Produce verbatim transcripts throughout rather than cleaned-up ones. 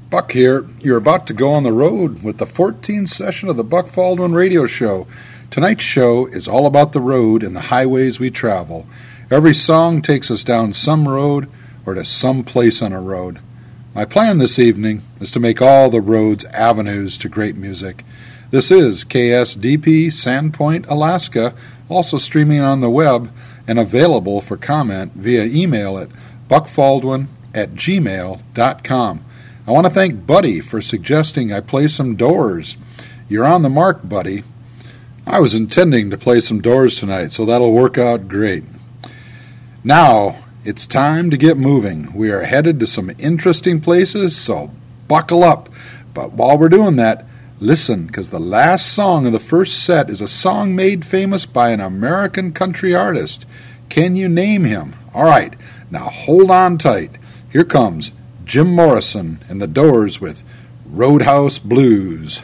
Buck here. You're about to go on the road with the fourteenth session of the Buck Baldwin Radio Show. Tonight's show is all about the road and the highways we travel. Every song takes us down some road or to some place on a road. My plan this evening is to make all the roads avenues to great music. This is K S D P Sandpoint, Alaska, also streaming on the web and available for comment via email at buckbaldwin at gmail dot com. I want to thank Buddy for suggesting I play some Doors. You're on the mark, Buddy. I was intending to play some Doors tonight, so that'll work out great. Now, it's time to get moving. We are headed to some interesting places, so buckle up. But while we're doing that, listen, because the last song of the first set is a song made famous by an American country artist. Can you name him? All right, now hold on tight. Here comes Jim Morrison and the Doors with Roadhouse Blues.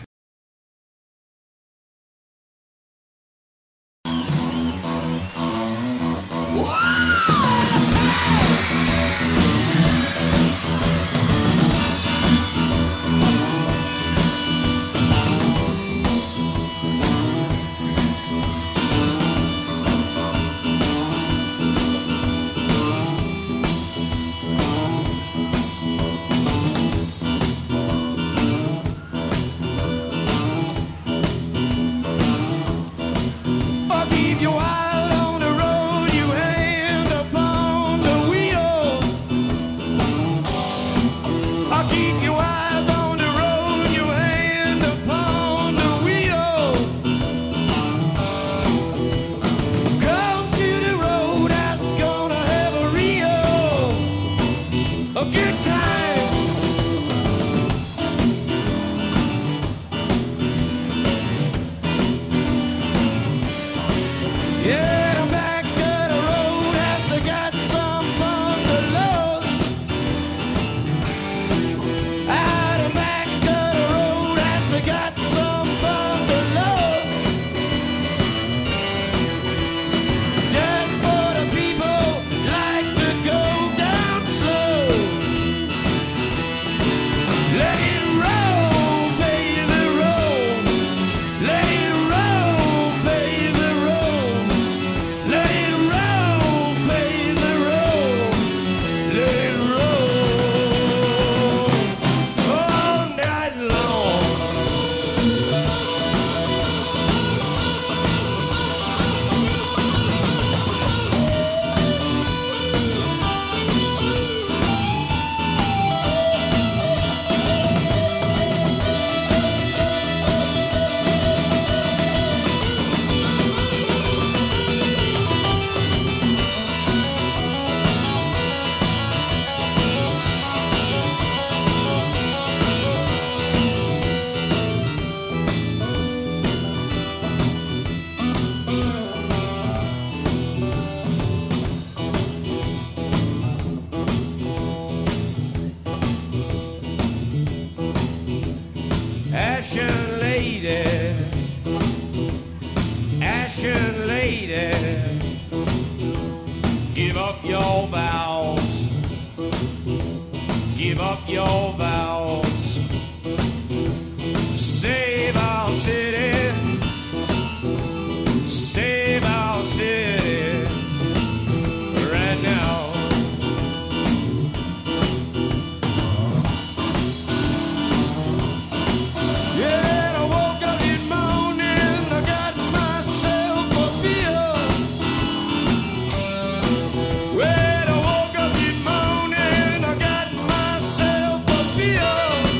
Well, I woke up this morning, I got myself a beer.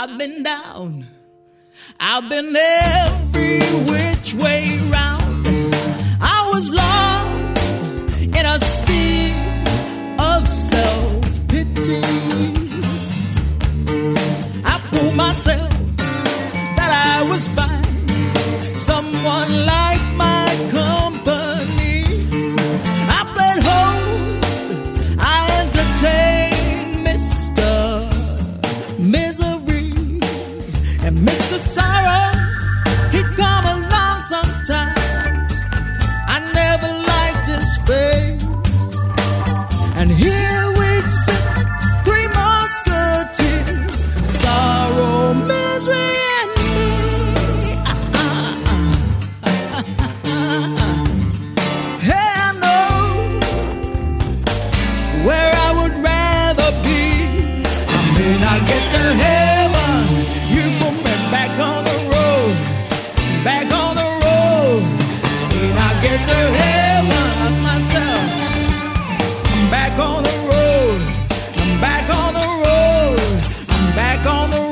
I've been down, I've been every which way round. I was lost in a sea of self-pity. I fooled myself that I was fine, someone like my company. I played host, I entertained Mister Misery and Mister Sorrow. He'd come along sometime. I never liked his face, and here we'd sit, three musketeers, sorrow, misery, and me. Hey, I know where I would rather be. I may not get to heaven, you put me back on the road, back on the road. May not get to heaven, ask myself, I'm back on the road, I'm back on the road, I'm back on the road.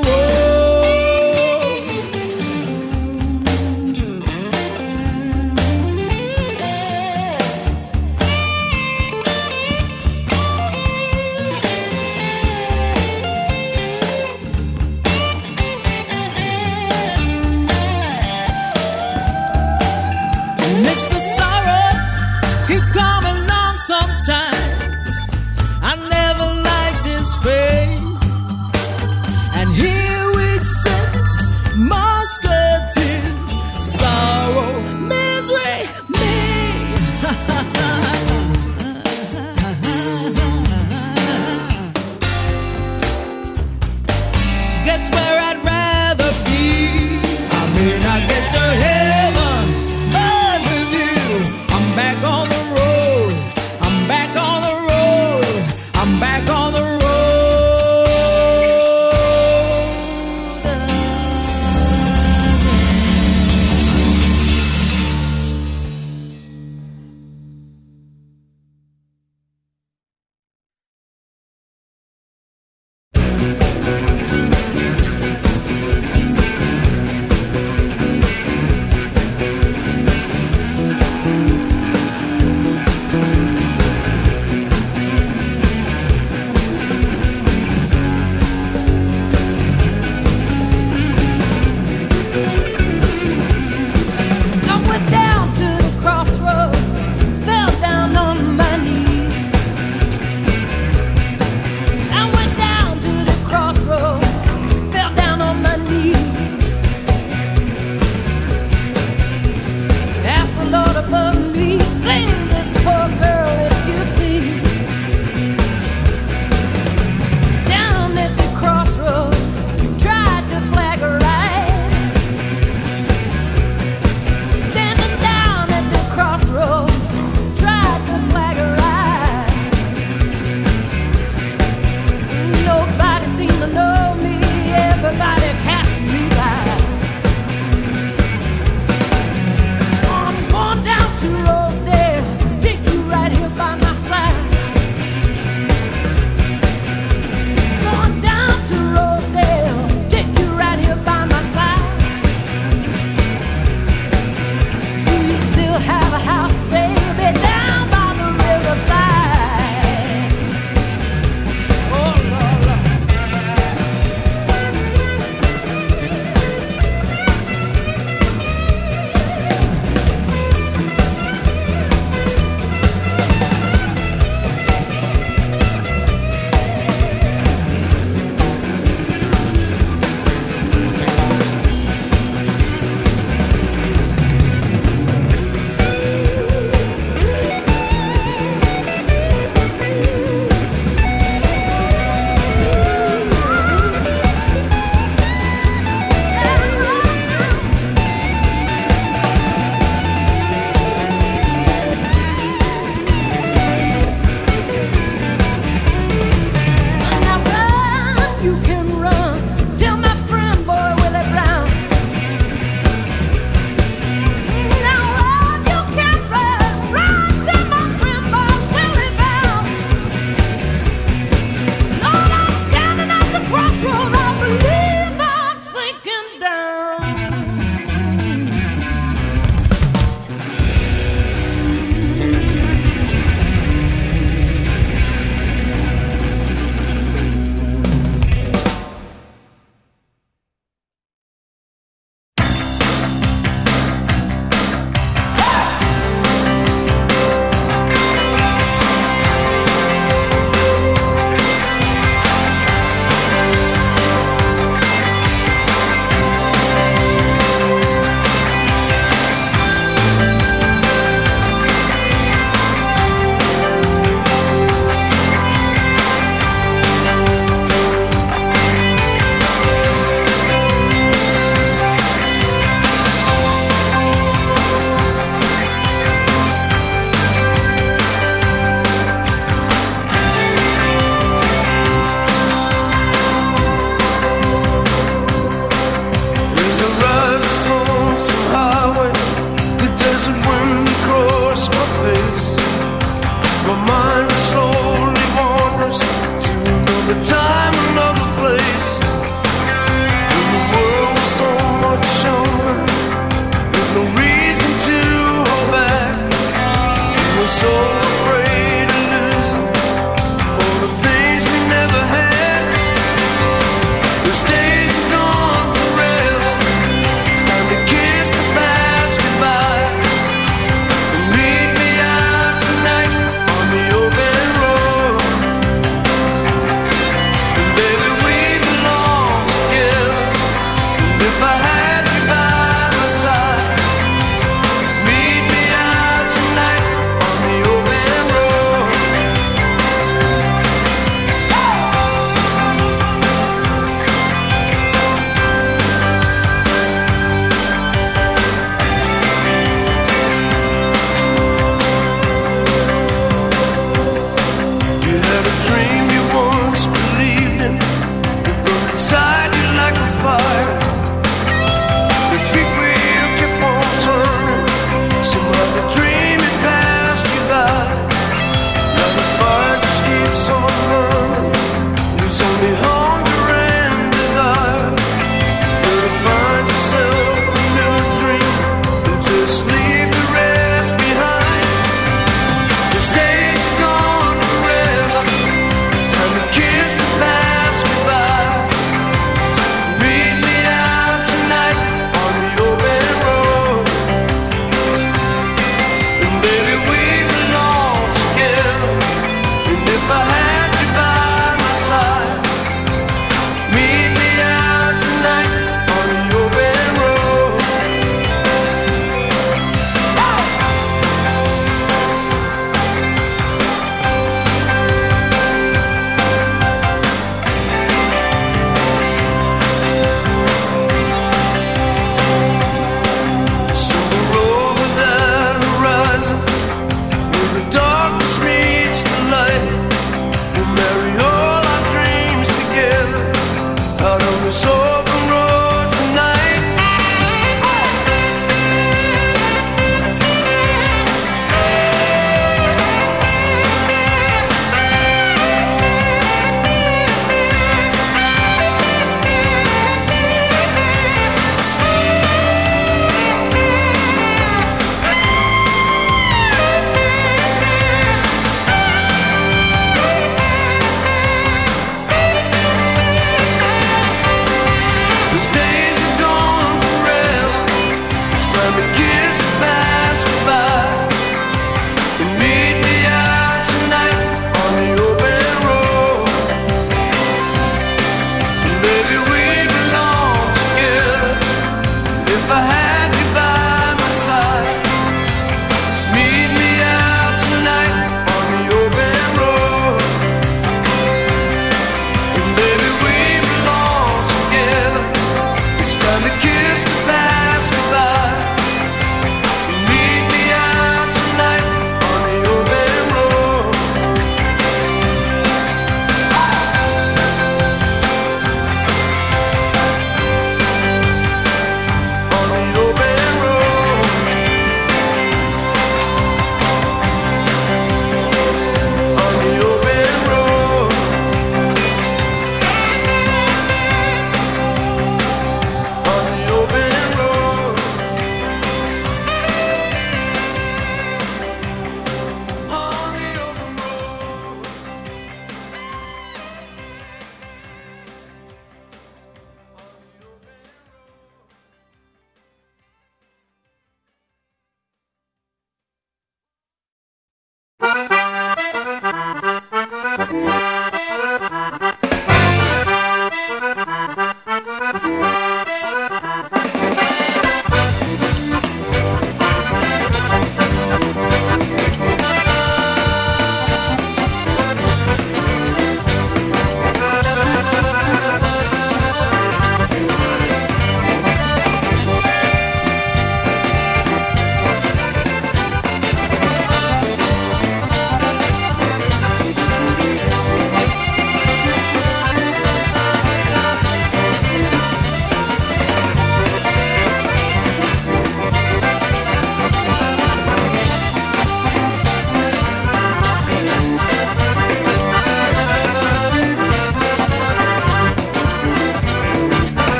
Mister Sorrow, he'd come along sometime. I never liked his face, and here we'd sit, musketeers, sorrow, misery, me. Guess where I'd rather be. I may not get to heaven, but with you, I'm back on the road, I'm back on the road, I'm back on the road.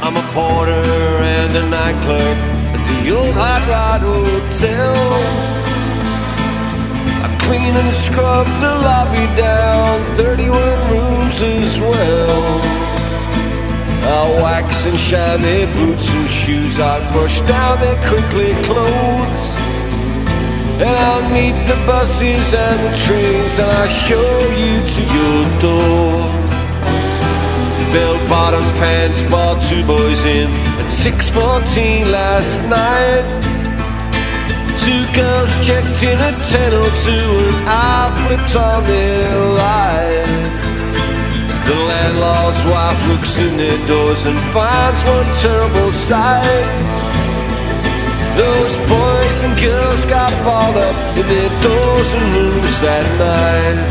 I'm a porter and a night clerk at the old Hot Rod Hotel. I clean and scrub the lobby down, thirty-one rooms as well. I'll wax and shine their boots and shoes, I'll brush down their crinkly clothes. And I'll meet the buses and the trains, and I'll show you to your door. Bell-bottom pants, bought two boys in at six fourteen last night. Two girls checked in at ten oh two, and I flipped on their light. The landlord's wife looks in their doors and finds one terrible sight. Those boys and girls got balled up in their doors and rooms that night.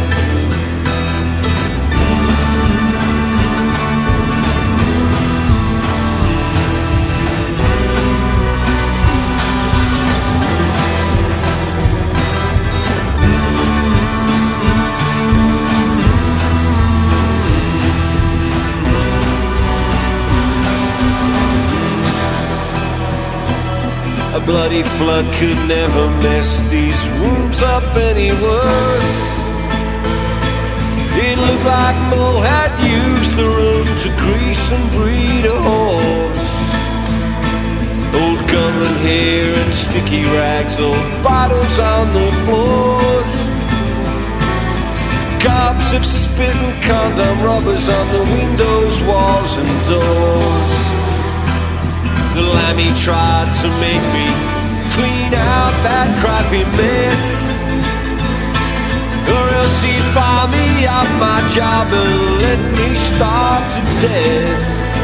A bloody flood could never mess these rooms up any worse. It looked like Mo had used the room to grease and breed a horse. Old gum and hair and sticky rags, old bottles on the floors. Gobs of spit and condom rubbers on the windows, walls and doors. The Lammy tried to make me clean out that crappy mess, or else he'd fire me off my job and let me starve to death.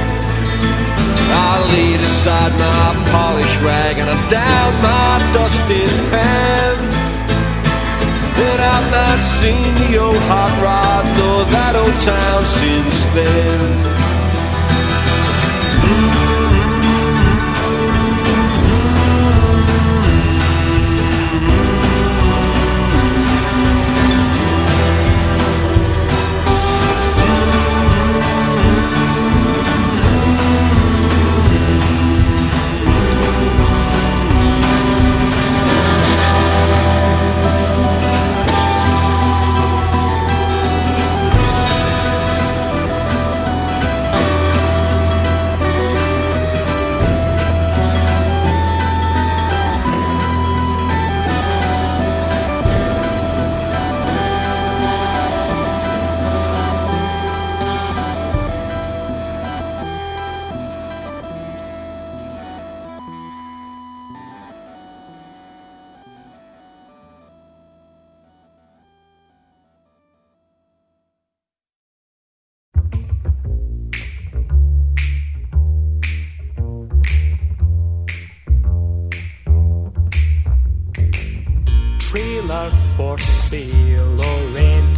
I laid aside my polished rag and I downed my dusted pan, and I've not seen the old hot rod nor that old town since then. Trailer for sale or rent,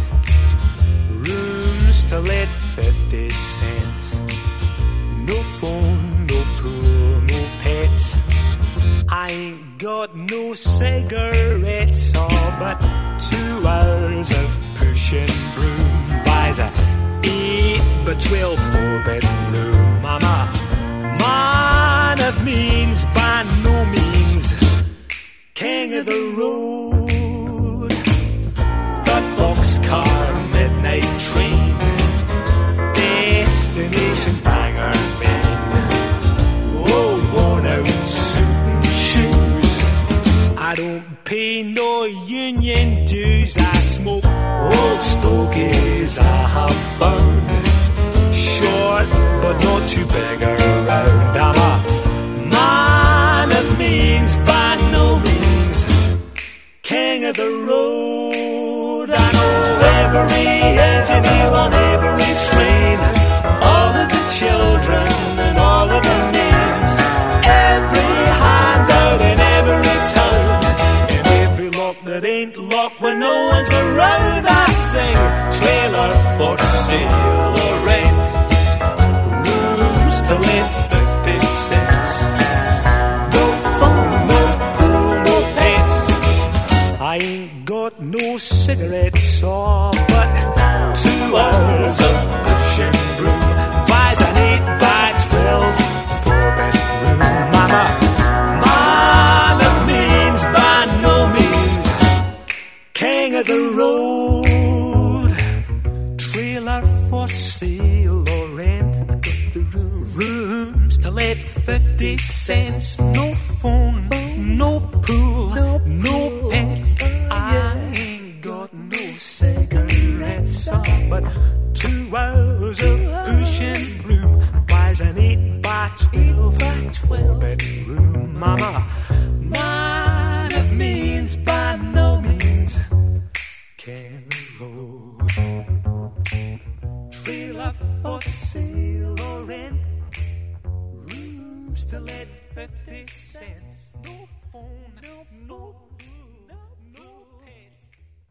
rooms to let fifty cents. No phone, no pool, no pets. I ain't got no cigarettes, oh, but two hours of pushing broom buys a eight by twelve four bedroom. I'm a man of means, by no means king of the road. Third boxcar, midnight train, destination Bangor, Maine. Old worn out suit and shoes, I don't pay no union dues. I smoke old stogies I have found, short but not too big around. I'm a man of means, by no means king of the road. I know every engineer on every train, all of the children and all of the names, every handout in every town, in every lock that ain't locked when no one's around. I sing trailer for sale or rent, rooms to let fifty cents. No phone, no pool, no pets. I ain't got no cigarettes, oh, but two hours of pushing broom buys an eight by twelve rooms to let, fifty cents. No phone, no pool, no pets. I ain't got no cigarettes, but two hours of pushing broom buys an eight by twelve bedroom. Mama, man of means by no means can afford. Trailer for sale or rent, rooms to let, fifty cents. No phone, no, no, no, no pets.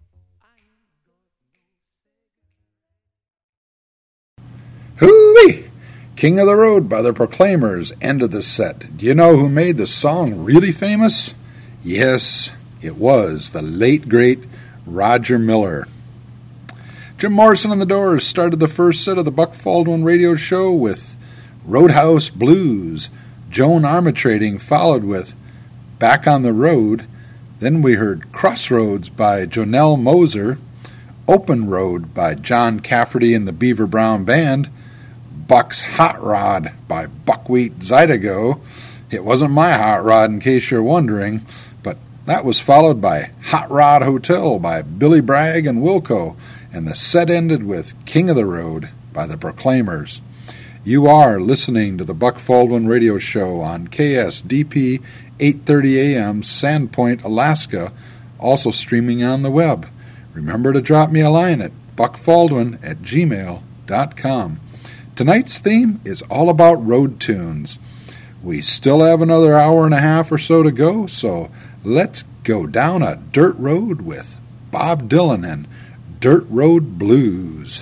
Hooey! King of the Road by the Proclaimers ended the set. Do you know who made the song really famous? Yes, it was the late, great Roger Miller. Jim Morrison and the Doors started the first set of the Buck Baldwin radio show with Roadhouse Blues. Joan Armatrading followed with Back on the Road. Then we heard Crossroads by Jonelle Moser, Open Road by John Cafferty and the Beaver Brown Band, Buck's Hot Rod by Buckwheat Zydeco. It wasn't my hot rod, in case you're wondering, but that was followed by Hot Rod Hotel by Billy Bragg and Wilco, and the set ended with King of the Road by the Proclaimers. You are listening to the Buck Baldwin Radio Show on K S D P eight thirty A M, Sandpoint, Alaska, also streaming on the web. Remember to drop me a line at buckbaldwin at gmail dot com. Tonight's theme is all about road tunes. We still have another hour and a half or so to go, so let's go down a dirt road with Bob Dylan and Dirt Road Blues.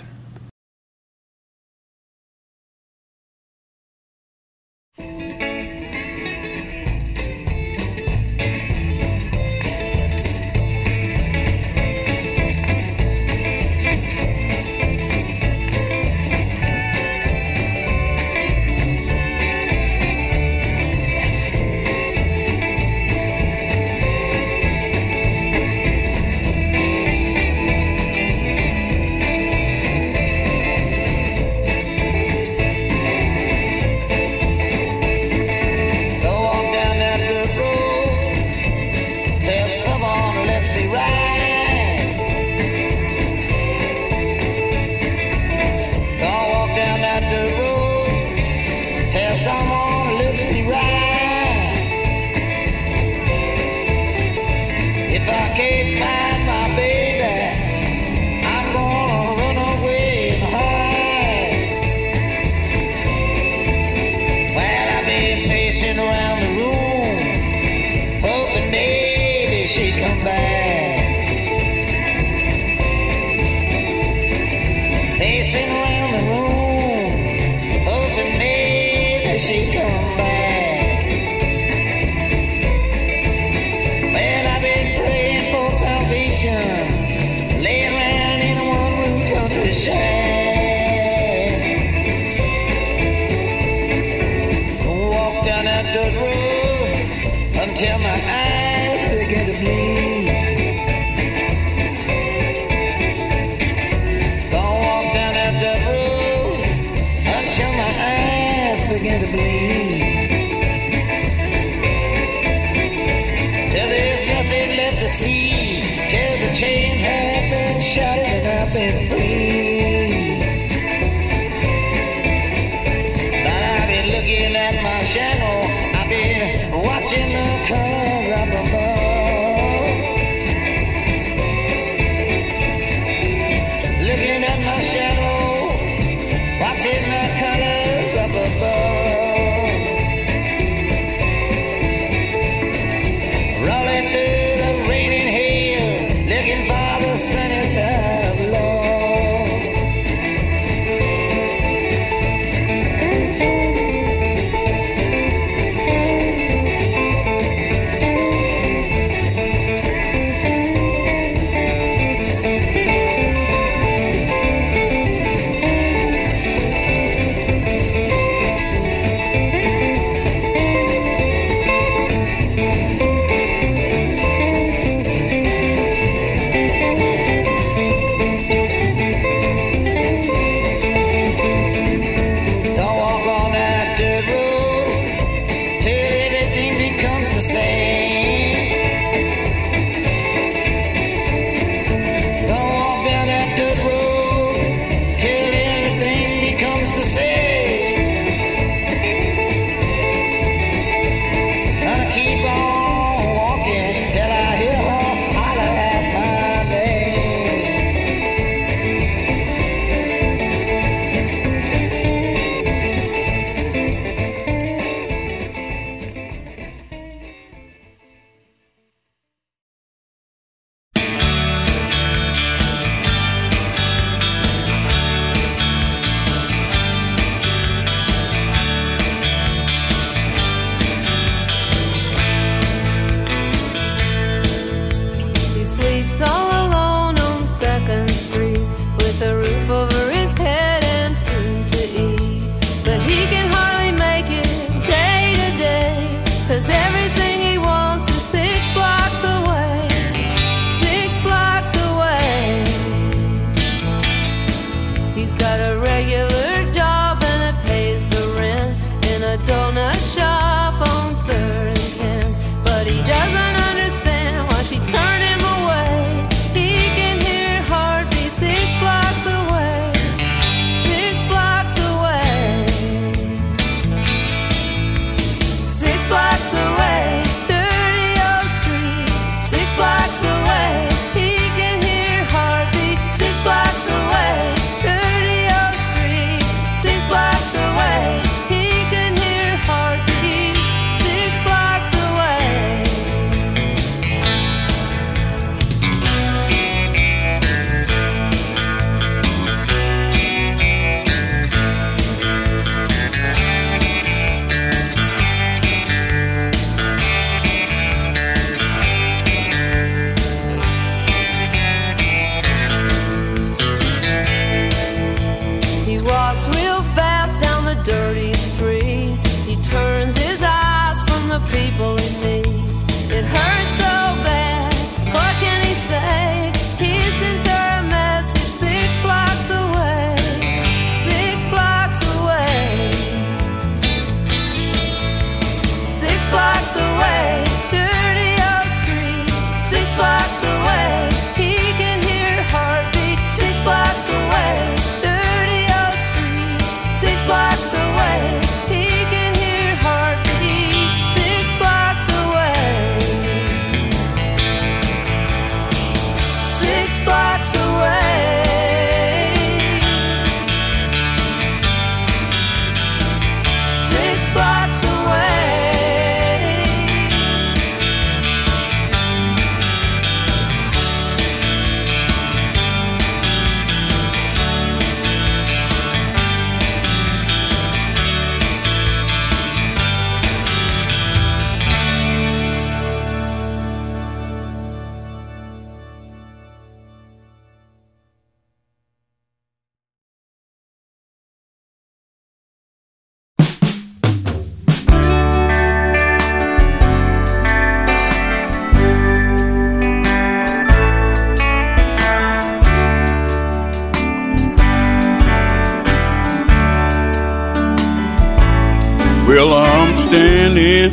Well, I'm standing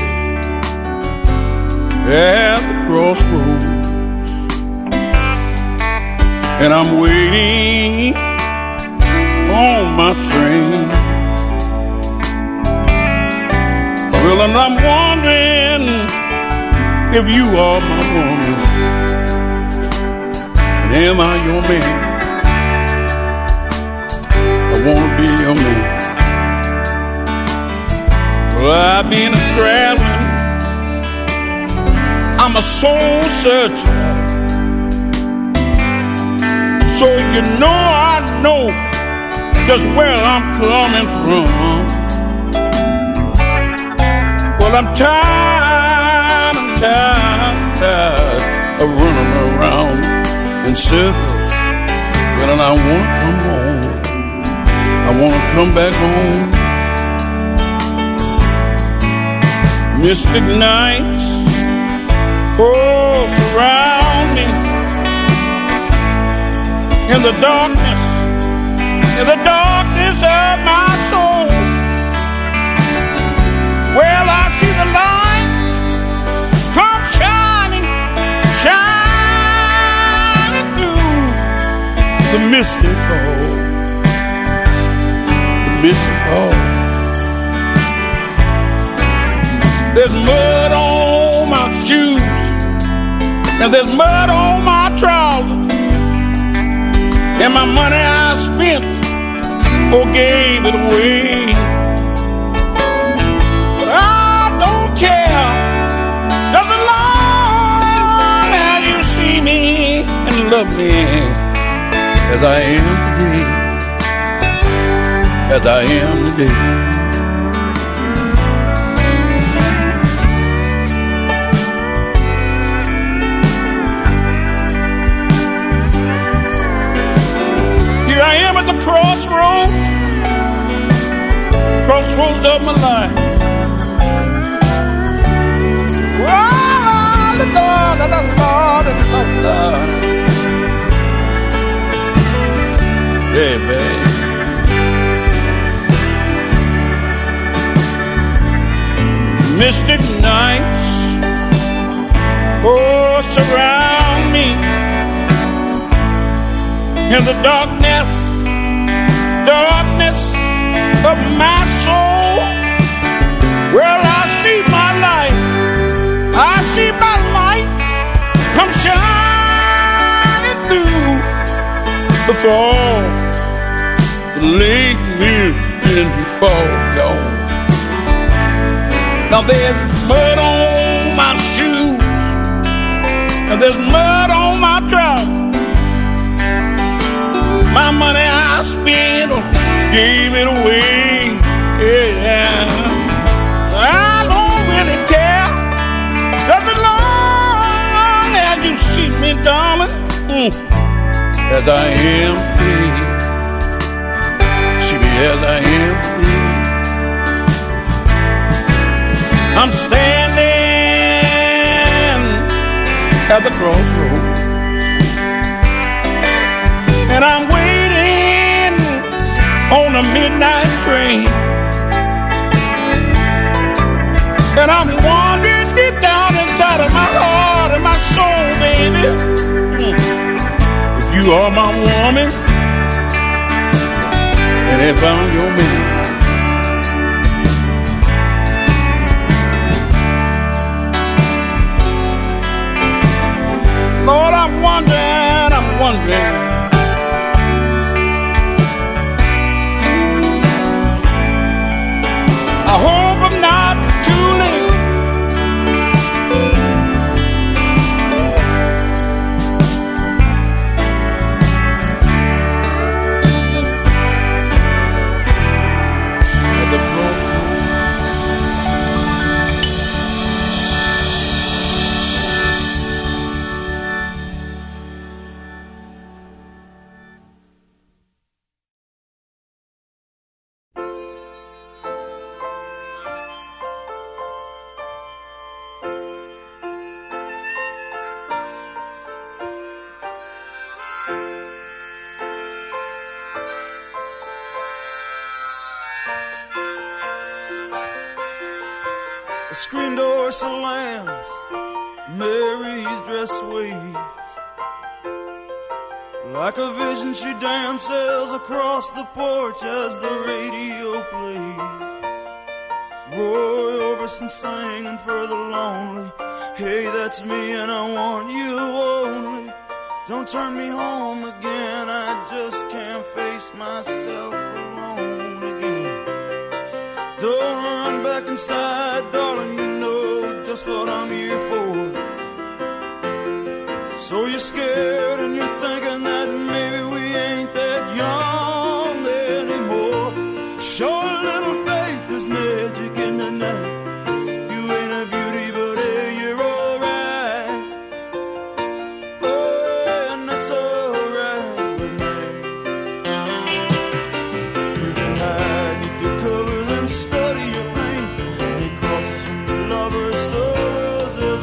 at the crossroads, and I'm waiting on my train. Well, and I'm wondering if you are my woman, and am I your man? I wanna be your man. Well, I've been a traveling, I'm a soul searcher, so you know I know just where I'm coming from. Well, I'm tired, I'm tired, tired of running around in circles. Well, and I wanna come home, I wanna come back home. Mystic nights, oh, surround me. In the darkness, in the darkness of my soul. Well, I see the light come shining, shining through the misty fall, the misty fall. There's mud on my shoes, and there's mud on my trousers, and my money I spent or gave it away. But I don't care, just as long as you see me and love me as I am today, as I am today. Here I am at the crossroads, crossroads of my life. Oh, the Lord, the Lord, the Lord. Yeah, babe. Mystic nights, oh, surround me. In the darkness, darkness of my soul, well, I see my light, I see my light come shining through the fall, the late wind fall, y'all. Now there's mud on my shoes, and there's mud on my trousers. My money I spent or gave it away, yeah. I don't really care, just as long as you see me, darling, mm, as I am today. See me as I am today. I'm standing at the crossroads, and I'm waiting on a midnight train. And I'm wandering deep down inside of my heart and my soul, baby, if you are my woman, and if I'm your man. Lord, I'm wondering, I'm wondering, I hope I'm not too late. At the The screen door slams, Mary's dress waves. Like a vision she dances across the porch as the radio plays. Roy Orbison singing for the lonely. Hey, that's me and I want you only. Don't turn me home again, I just can't face myself alone again. Don't run back inside, darling, you know just what I'm here for. So you're scared and you're thinking that maybe we ain't that young anymore. Show a little faith, there's magic in the night. You ain't a beauty, but hey, you're alright. Oh, and that's alright with me. You can hide beneath the covers and study your pain. Make crosses from your lover's stores as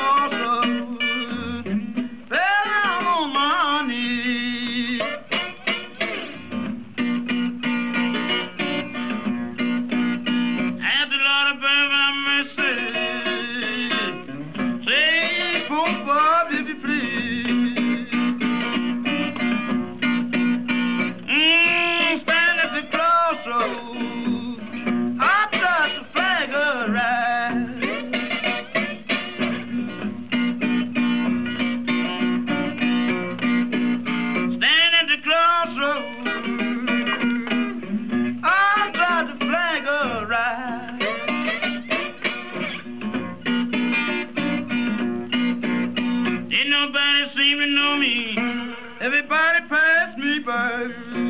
crossroads, fell down on my knees. Asked the Lord above have mercy, say, poor Bob, if you please. Mm, stand at the crossroads, I touch the flag of right. Stand at the crossroads, I touch the flag of right. Didn't nobody seem to know me. Everybody passed me by.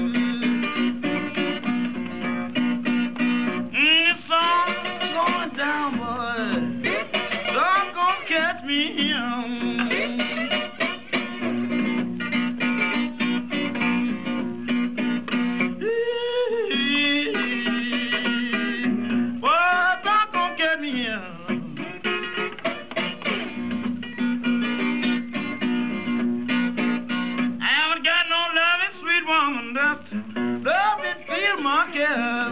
Mm, the song's going down, boy. Song's gonna catch me young. Boy, song's gonna catch me young. I haven't got no loving, sweet woman that's love me, feel my care.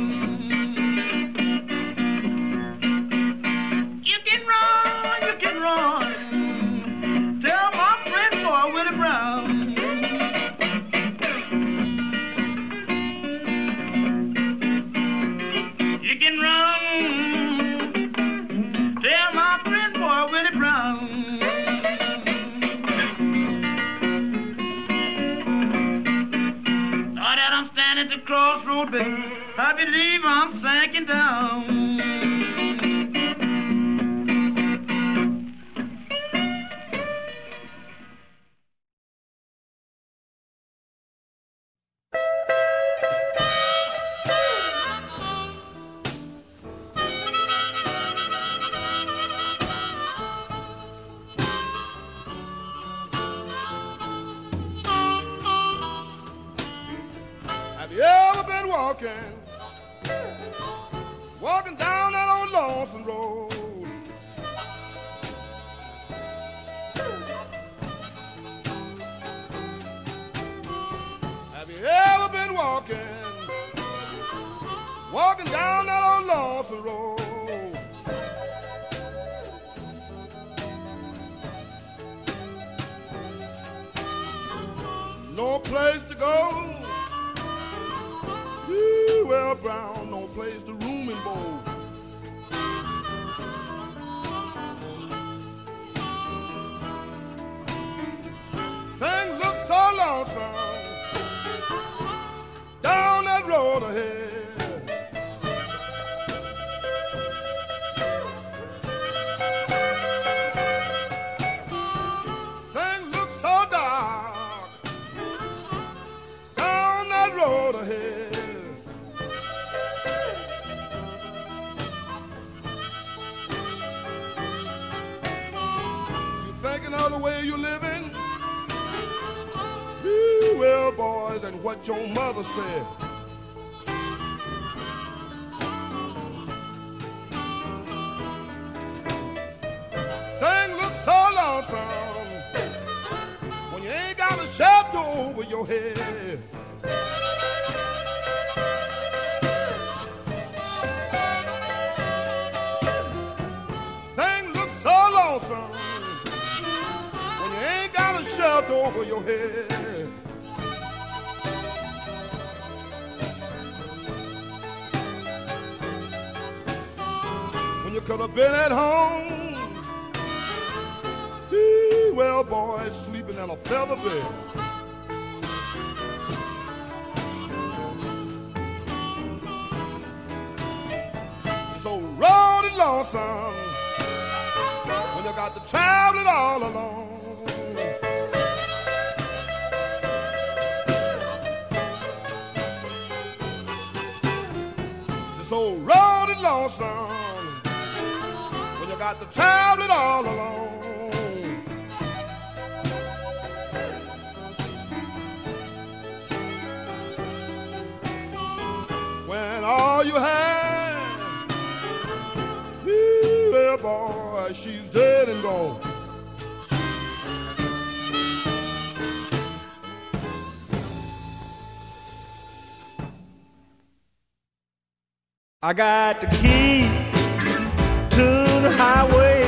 You can run, you can run. Tell my friend boy Willie Brown. You can run. Tell my friend boy Willie Brown. Now that I'm standing at the crossroad, baby, I believe I'm sinking down. Have you ever been walking, walking down that old lonesome road? Have you ever been walking, walking down that old lonesome road? No place to go. Ooh, well, Brown, no place to room and board. Things look so lonesome down that road ahead. Things look so dark down that road ahead. Thinking of the way you're living? Ooh, well, boys, and what your mother said. Things look so lonesome when you ain't got a shelter over your head. Things look so lonesome when you ain't got a shelter over your head. When you could have been at home, ooh, well, boy, sleeping in a feather bed. So road and lonesome when you got to travel it all alone. So road and lonesome when you got to travel it all alone. When all you had, well, boy, she's dead and gone. I got the key to the highway,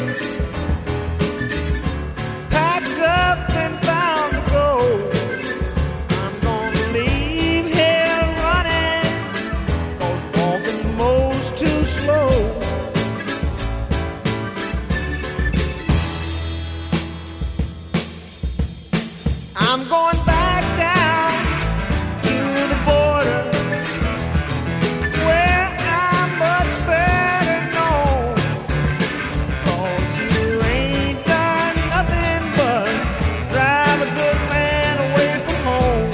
packed up and bound to go. I'm gonna leave here running, 'cause walking most too slow. I'm going back down to the border, where I'm much better known. 'Cause you ain't done nothing but drive a good man away from home.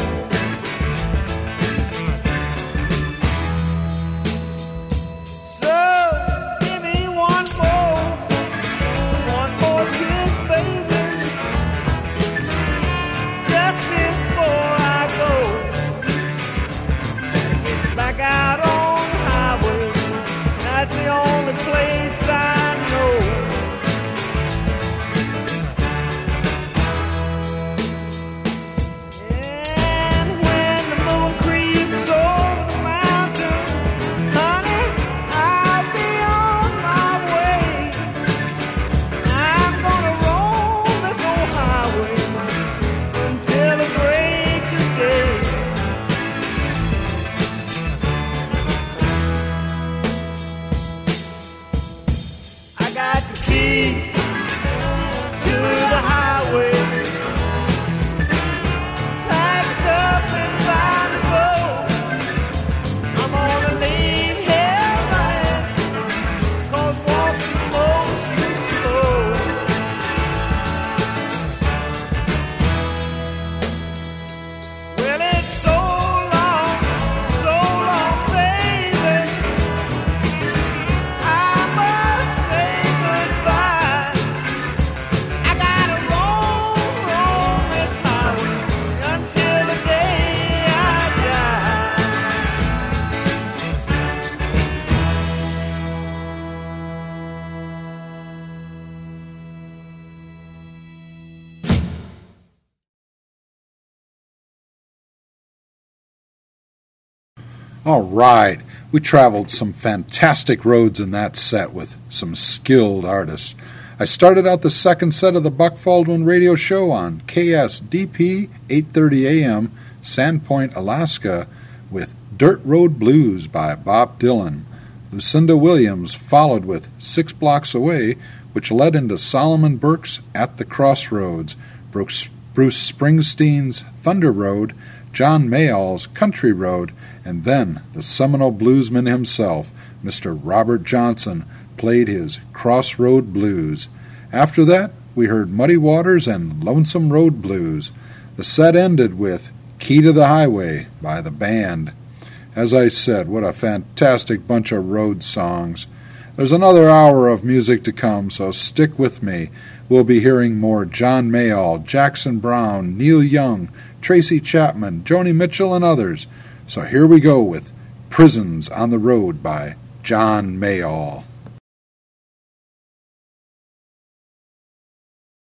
So give me one more, one more kiss, baby, just before I go. Get back out on the highway, that's the only place I know. And when the moon creeps over the mountain, honey, I'll be on my way. I'm gonna roam this old highway until the break of day. I got the keys to the highway, packed up and bound to go. I'm gonna leave here running, 'cause walking most too slow. Well, it's so long, so long, baby, I must say goodbye. I gotta roam, roam this highway until the day I die. All right, we traveled some fantastic roads in that set with some skilled artists. I started out the second set of the Buck Baldwin radio show on K S D P eight thirty A M, Sandpoint, Alaska, with Dirt Road Blues by Bob Dylan. Lucinda Williams followed with Six Blocks Away, which led into Solomon Burke's At the Crossroads, Bruce Bruce Springsteen's Thunder Road, John Mayall's Country Road, and then the Seminole bluesman himself, Mister Robert Johnson, played his Crossroad Blues. After that, we heard Muddy Waters and Lonesome Road Blues. The set ended with Key to the Highway by the band. As I said, what a fantastic bunch of road songs. There's another hour of music to come, so stick with me. We'll be hearing more John Mayall, Jackson Browne, Neil Young, Tracy Chapman, Joni Mitchell, and others. So here we go with Prisons on the Road by John Mayall.